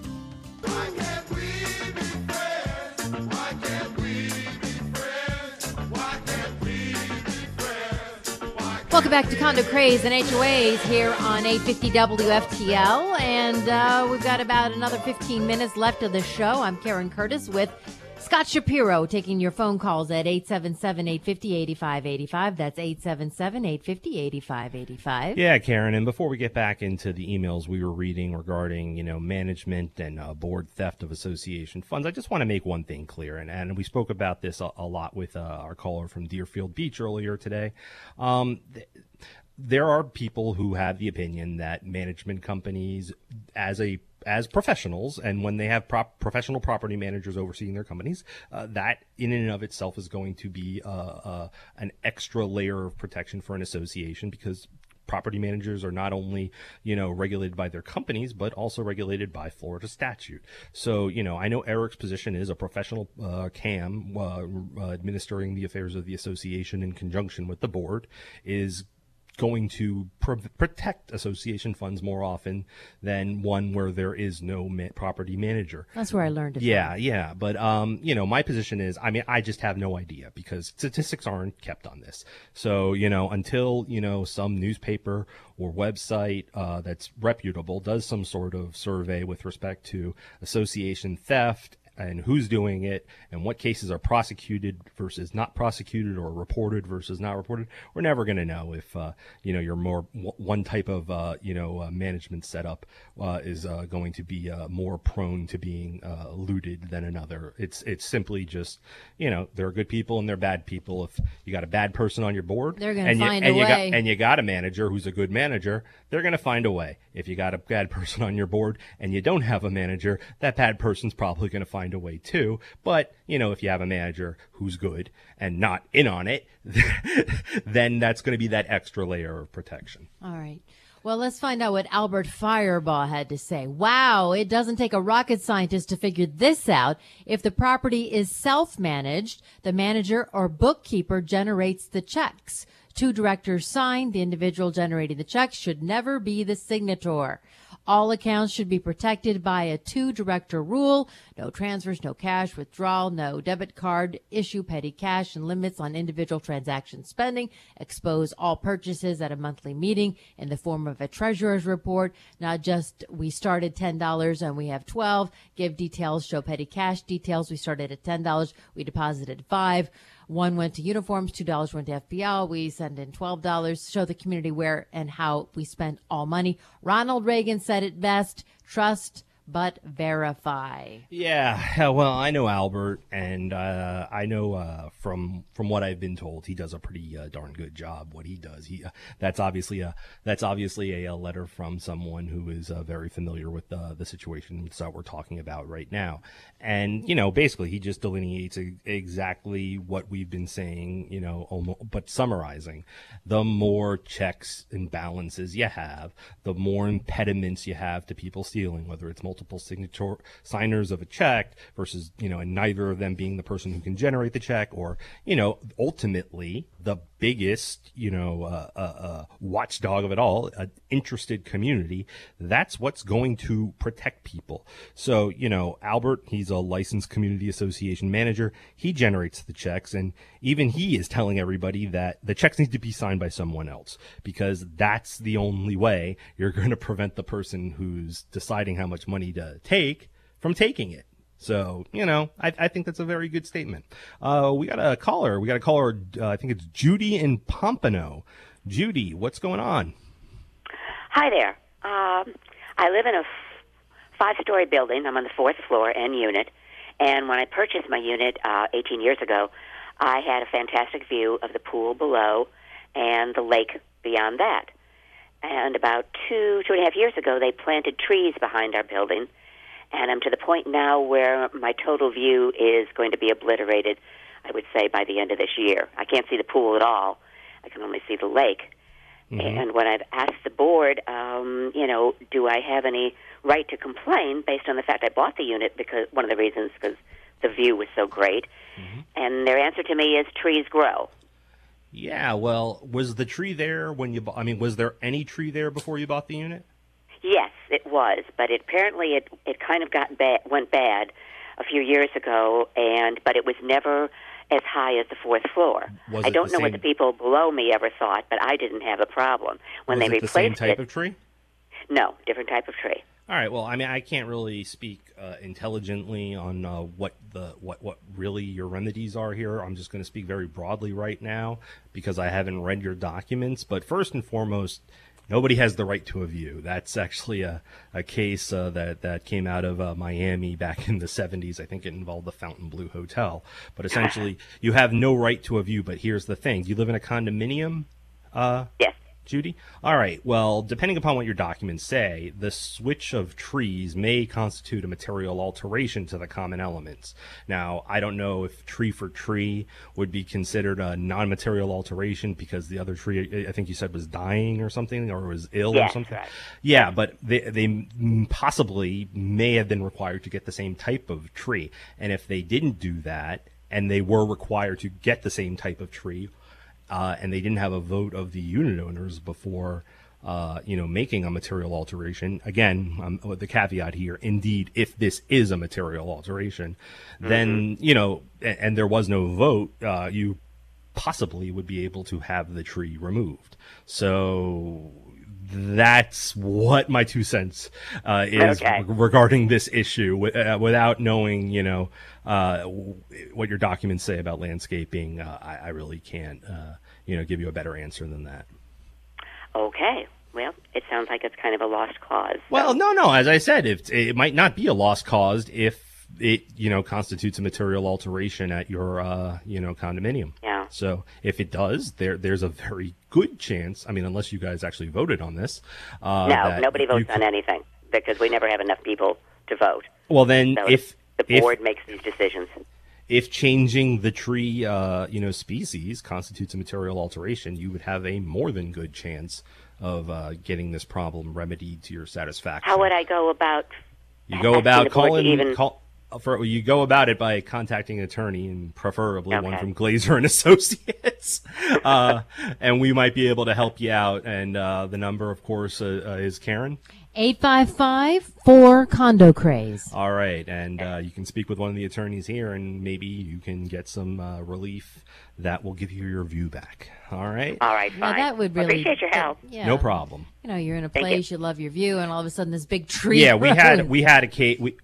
Welcome back to Condo Craze and H O As here on eight fifty W F T L. And uh, we've got about another fifteen minutes left of the show. I'm Karen Curtis with Scott Shapiro taking your phone calls at eight seven seven, eight five zero, eight five eight five. That's eight seven seven, eight five zero, eight five eight five. Yeah, Karen, and before we get back into the emails we were reading regarding, you know, management and uh, board theft of association funds, I just want to make one thing clear, and, and we spoke about this a, a lot with uh, our caller from Deerfield Beach earlier today. Um, th- there are people who have the opinion that management companies, as a as professionals, and when they have prop- professional property managers overseeing their companies, uh, that in and of itself is going to be uh, uh, an extra layer of protection for an association, because property managers are not only, you know, regulated by their companies, but also regulated by Florida statute. So, you know, I know Eric's position is a professional uh, C A M uh, uh, administering the affairs of the association in conjunction with the board is going to pr- protect association funds more often than one where there is no ma- property manager. That's where I learned it. Yeah, from. yeah. But, um, you know, my position is, I mean, I just have no idea because statistics aren't kept on this. So, you know, until, you know, some newspaper or website uh, that's reputable does some sort of survey with respect to association theft and who's doing it and what cases are prosecuted versus not prosecuted or reported versus not reported, we're never going to know if, uh, you know, your more w- one type of, uh, you know, uh, management setup uh, is uh, going to be uh, more prone to being uh, looted than another. It's it's simply just, you know, there are good people and there are bad people. If you got a bad person on your board, they're going to find you, and a you way. Got, and you got a manager who's a good manager, they're going to find a way. If you got a bad person on your board and you don't have a manager, that bad person's probably going to find a way too. But, you know, if you have a manager who's good and not in on it, then that's going to be that extra layer of protection. All right. Well, let's find out what Albert Firebaugh had to say. Wow, it doesn't take a rocket scientist to figure this out. If the property is self-managed, the manager or bookkeeper generates the checks. Two directors sign. The individual generating the checks should never be the signator. All accounts should be protected by a two-director rule. No transfers, no cash withdrawal, no debit card issue petty cash, and limits on individual transaction spending. Expose all purchases at a monthly meeting in the form of a treasurer's report. Not just we started ten dollars and we have twelve. Give details, show petty cash details. We started at ten dollars. We deposited five. One went to uniforms, two dollars went to F P L. We send in twelve dollars. Show the community where and how we spent all money. Ronald Reagan said it best: trust but verify. Yeah, well, I know Albert, and uh, I know uh, from from what I've been told, he does a pretty uh, darn good job. What he does, he uh, that's obviously a that's obviously a, a letter from someone who is uh, very familiar with uh, the situation that we're talking about right now. And you know, basically, he just delineates e- exactly what we've been saying. You know, almost, but summarizing: the more checks and balances you have, the more impediments you have to people stealing, whether it's multiple multiple signature signers of a check versus, you know, and neither of them being the person who can generate the check, or, you know, ultimately the biggest, you know, uh, uh, uh, watchdog of it all, an interested community. That's what's going to protect people. So, you know, Albert, he's a licensed community association manager. He generates the checks, and even he is telling everybody that the checks need to be signed by someone else, because that's the only way you're going to prevent the person who's deciding how much money to take from taking it. So, you know, I, I think that's a very good statement. Uh, we got a caller. We got a caller. Uh, I think it's Judy in Pompano. Judy, what's going on? Hi there. Um, I live in a f- five-story building. I'm on the fourth floor and unit. And when I purchased my unit uh, eighteen years ago, I had a fantastic view of the pool below and the lake beyond that. And about two, two and a half years ago, they planted trees behind our building. And I'm to the point now where my total view is going to be obliterated, I would say, by the end of this year. I can't see the pool at all. I can only see the lake. Mm-hmm. And when I've asked the board, um, you know, do I have any right to complain based on the fact I bought the unit, because one of the reasons, because the view was so great. Mm-hmm. And their answer to me is trees grow. Yeah, well, was the tree there when you bought? I mean, was there any tree there before you bought the unit? Yes, it was, but it, apparently it, it kind of got bad, went bad a few years ago, and but it was never as high as the fourth floor. Was I don't the know same... what the people below me ever thought, but I didn't have a problem. When was they it replaced the same type it, of tree? No, different type of tree. All right. Well, I mean, I can't really speak uh, intelligently on uh, what the what, what really your remedies are here. I'm just going to speak very broadly right now because I haven't read your documents. But first and foremost, nobody has the right to a view. That's actually a, a case uh, that, that came out of uh, Miami back in the seventies. I think it involved the Fontainebleau Hotel. But essentially, you have no right to a view. But here's the thing. Do you live in a condominium? Uh, yes. Judy? All right. Well, depending upon what your documents say, the switch of trees may constitute a material alteration to the common elements. Now, I don't know if tree for tree would be considered a non-material alteration because the other tree, I think you said, was dying or something, or was ill yes, or something. Right. Yeah, but they, they possibly may have been required to get the same type of tree. And if they didn't do that, and they were required to get the same type of tree, Uh, and they didn't have a vote of the unit owners before, uh, you know, making a material alteration. Again, um, with the caveat here, indeed, if this is a material alteration, mm-hmm. then, you know, and, and there was no vote, uh, you possibly would be able to have the tree removed. So that's what my two cents uh, is okay. re- regarding this issue, w- uh, without knowing, you know, uh, w- what your documents say about landscaping. Uh, I, I really can't, uh, you know, give you a better answer than that. Okay. Well, it sounds like it's kind of a lost cause. So. Well, no, no. As I said, if it might not be a lost cause if it, you know, constitutes a material alteration at your, uh, you know, condominium. Yeah. So if it does, there, there's a very good chance. I mean, unless you guys actually voted on this. Uh, no, nobody votes you, on anything because we never have enough people to vote. Well, then, so if the board if, makes these decisions. If changing the tree, uh, you know, species constitutes a material alteration, you would have a more than good chance of uh, getting this problem remedied to your satisfaction. How would I go about? You go about calling. Even... Call, for you go about it by contacting an attorney, and preferably Okay. one from Glazer and Associates, uh, and we might be able to help you out. And uh, the number, of course, uh, uh, is Karen. eight five five, four, condo craze. All right, and uh, you can speak with one of the attorneys here, and maybe you can get some uh, relief that will give you your view back. All right? All right, Yeah, fine. that would I really appreciate your help. Yeah. No problem. You know, you're in a Thank place, you. love your view, and all of a sudden this big tree. Yeah, we had we had a case. We,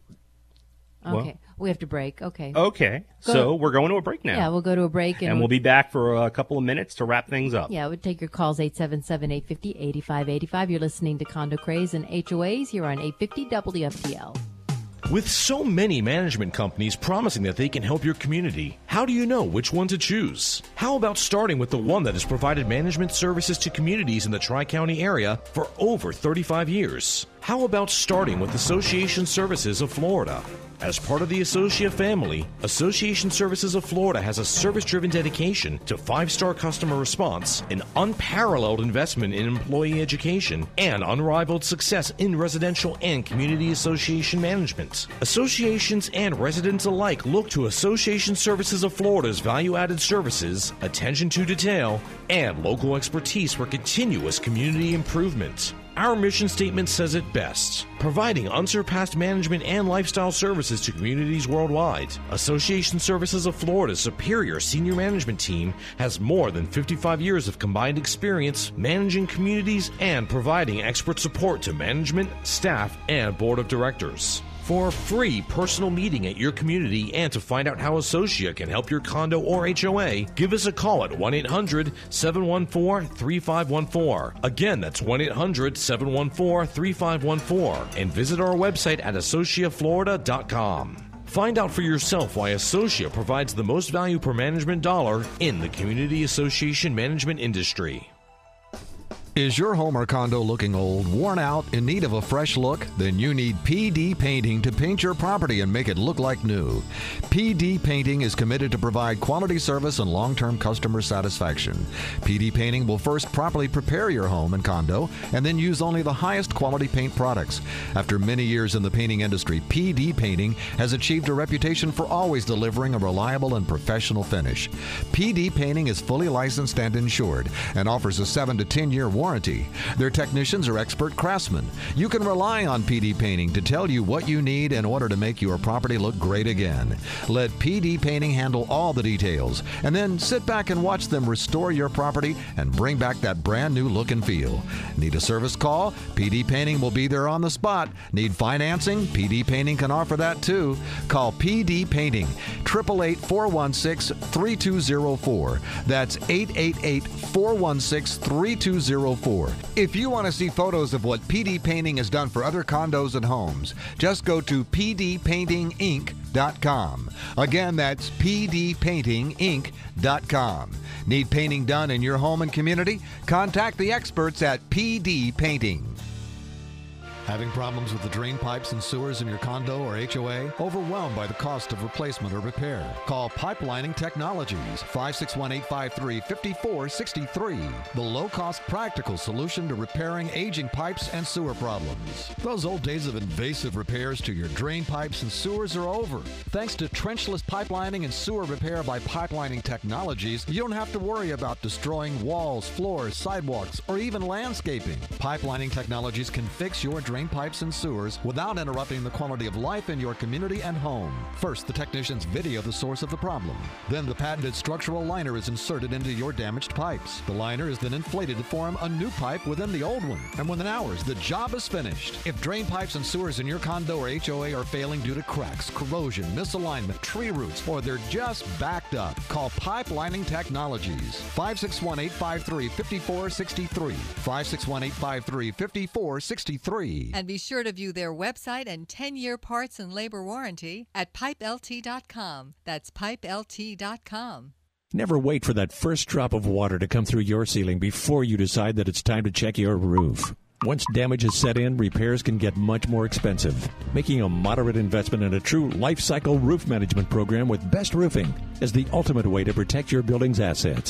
Okay, we have to break. Okay. okay, Go- so we're going to a break now. Yeah, we'll go to a break. And, and we'll be back for a couple of minutes to wrap things up. Yeah, we'll take your calls, eight seven seven, eight five zero, eight five eight five. You're listening to Condo Craze and H O As here on eight fifty W F T L. With so many management companies promising that they can help your community, how do you know which one to choose? How about starting with the one that has provided management services to communities in the Tri-County area for over thirty-five years? How about starting with Association Services of Florida? As part of the Associa family, Association Services of Florida has a service-driven dedication to five-star customer response, an unparalleled investment in employee education, and unrivaled success in residential and community association management. Associations and residents alike look to Association Services of Florida's value-added services, attention to detail, and local expertise for continuous community improvement. Our mission statement says it best, providing unsurpassed management and lifestyle services to communities worldwide. Association Services of Florida's superior senior management team has more than fifty-five years of combined experience managing communities and providing expert support to management, staff, and board of directors. For a free personal meeting at your community and to find out how Associa can help your condo or H O A, give us a call at one eight hundred, seven one four, three five one four. Again, that's one eight hundred, seven one four, three five one four. And visit our website at associa florida dot com. Find out for yourself why Associa provides the most value per management dollar in the community association management industry. Is your home or condo looking old, worn out, in need of a fresh look? Then you need P D Painting to paint your property and make it look like new. P D Painting is committed to provide quality service and long-term customer satisfaction. P D Painting will first properly prepare your home and condo and then use only the highest quality paint products. After many years in the painting industry, P D Painting has achieved a reputation for always delivering a reliable and professional finish. P D Painting is fully licensed and insured and offers a seven to ten year warranty. Their technicians are expert craftsmen. You can rely on P D Painting to tell you what you need in order to make your property look great again. Let P D Painting handle all the details, and then sit back and watch them restore your property and bring back that brand new look and feel. Need a service call? P D Painting will be there on the spot. Need financing? P D Painting can offer that too. Call P D Painting, eight eight eight, four one six, three two zero four. That's eight eight eight, four one six, three two zero four. If you want to see photos of what P D Painting has done for other condos and homes, just go to p d painting inc dot com. Again, that's p d painting inc dot com. Need painting done in your home and community? Contact the experts at P D Painting. Having problems with the drain pipes and sewers in your condo or H O A? Overwhelmed by the cost of replacement or repair? Call Pipelining Technologies, five six one, eight five three, five four six three. The low-cost, practical solution to repairing aging pipes and sewer problems. Those old days of invasive repairs to your drain pipes and sewers are over. Thanks to trenchless pipelining and sewer repair by Pipelining Technologies, you don't have to worry about destroying walls, floors, sidewalks, or even landscaping. Pipelining Technologies can fix your drain drain pipes and sewers without interrupting the quality of life in your community and home. First, the technicians video the source of the problem. Then the patented structural liner is inserted into your damaged pipes. The liner is then inflated to form a new pipe within the old one. And within hours, the job is finished. If drain pipes and sewers in your condo or H O A are failing due to cracks, corrosion, misalignment, tree roots, or they're just backed up, call Pipelining Technologies. five six one, eight five three, five four six three. five six one, eight five three, five four six three. And be sure to view their website and ten-year parts and labor warranty at pipe L T dot com. That's pipe L T dot com. Never wait for that first drop of water to come through your ceiling before you decide that it's time to check your roof. Once damage is set in, repairs can get much more expensive. Making a moderate investment in a true life cycle roof management program with Best Roofing is the ultimate way to protect your building's assets.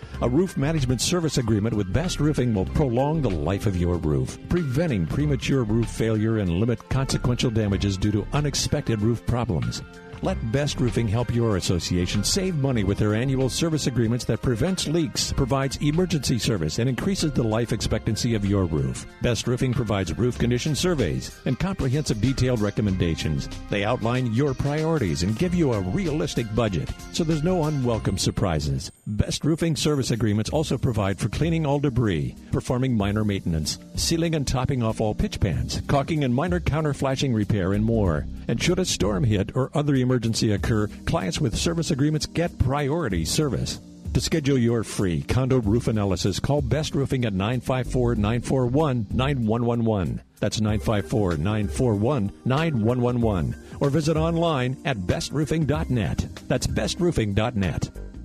A roof management service agreement with Best Roofing will prolong the life of your roof, preventing premature roof failure and limit consequential damages due to unexpected roof problems. Let Best Roofing help your association save money with their annual service agreements that prevents leaks, provides emergency service, and increases the life expectancy of your roof. Best Roofing provides roof condition surveys and comprehensive detailed recommendations. They outline your priorities and give you a realistic budget, so there's no unwelcome surprises. Best Roofing service agreements also provide for cleaning all debris, performing minor maintenance, sealing and topping off all pitch pans, caulking and minor counter flashing repair, and more. And should a storm hit or other emergency occur, clients with service agreements get priority service. To schedule your free condo roof analysis, call Best Roofing at nine five four, nine four one, nine one one one. That's nine five four, nine four one, nine one one one. Or visit online at best roofing dot net. That's best roofing dot net.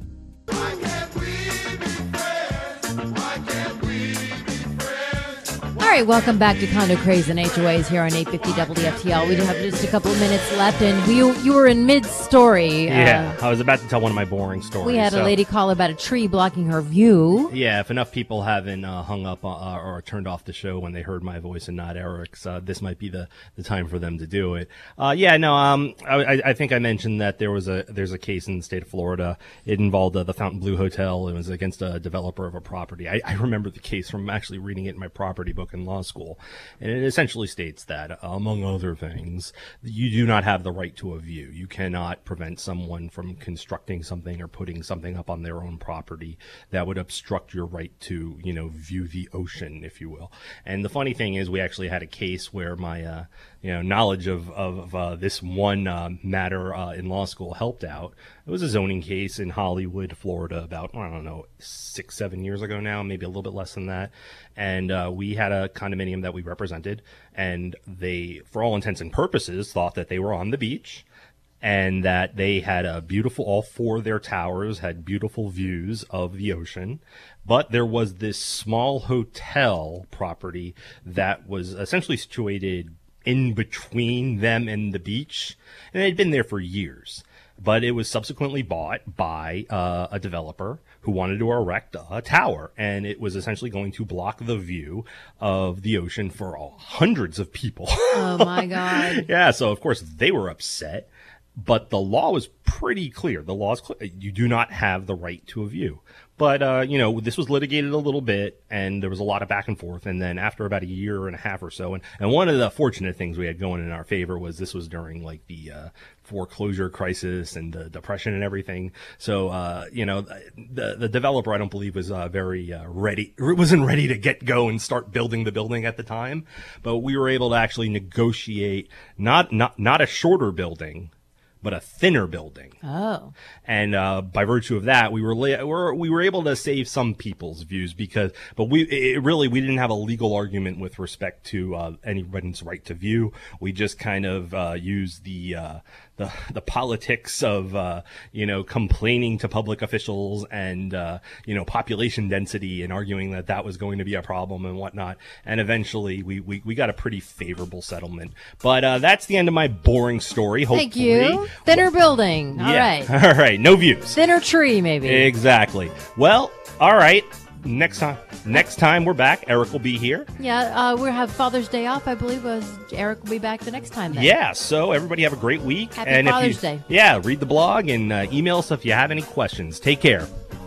All right, welcome back to Condo Craze and H O As here on eight fifty W F T L. We do have just a couple of minutes left, and we, you were in mid-story. Yeah, uh, I was about to tell one of my boring stories. We had so. a lady call about a tree blocking her view. Yeah, if enough people haven't uh, hung up uh, or turned off the show when they heard my voice and not Eric's, uh, this might be the, the time for them to do it. Uh, yeah, no, um, I, I think I mentioned that there was a there's a case in the state of Florida. It involved uh, the Fontainebleau Hotel. It was against a developer of a property. I, I remember the case from actually reading it in my property book in law school. And it essentially states that, uh, among other things, you do not have the right to a view. You cannot prevent someone from constructing something or putting something up on their own property that would obstruct your right to, you know, view the ocean, if you will. And the funny thing is, we actually had a case where my, uh, you know, knowledge of, of uh, this one uh, matter uh, in law school helped out. It was a zoning case in Hollywood, Florida, about, I don't know, six, seven years ago now, maybe a little bit less than that. And uh, we had a condominium that we represented, and they, for all intents and purposes, thought that they were on the beach and that they had a beautiful, all four of their towers had beautiful views of the ocean. But there was this small hotel property that was essentially situated in between them and the beach, and it had been there for years. But it was subsequently bought by uh, a developer who wanted to erect a tower, and it was essentially going to block the view of the ocean for all, hundreds of people. Oh, my God. Yeah, so of course they were upset, but the law was pretty clear. The law is clear. You do not have the right to a view. But, uh, you know, this was litigated a little bit, and there was a lot of back and forth. And then after about a year and a half or so, and, and one of the fortunate things we had going in our favor was this was during, like, the uh, foreclosure crisis and the depression and everything. So, uh, you know, the the developer, I don't believe, was uh, very uh, ready, wasn't ready to get go and start building the building at the time. But we were able to actually negotiate not not not a shorter building, but a thinner building. Oh. And uh, by virtue of that, we were, la- we were able to save some people's views because, but we it really, we didn't have a legal argument with respect to uh, anyone's right to view. We just kind of uh, used the, uh, the the politics of, uh, you know, complaining to public officials and, uh, you know, population density and arguing that that was going to be a problem and whatnot. And eventually we, we, we got a pretty favorable settlement. But uh, that's the end of my boring story, hopefully. Thank you. Thinner building. All yeah. right. All right. No views. Thinner tree, maybe. Exactly. Well, all right. Next time, next time we're back, Eric will be here. Yeah, uh, we'll have Father's Day off, I believe. Uh, Eric will be back the next time then. Yeah, so everybody have a great week. Happy and Father's if you, Day. Yeah, read the blog and uh, email us if you have any questions. Take care.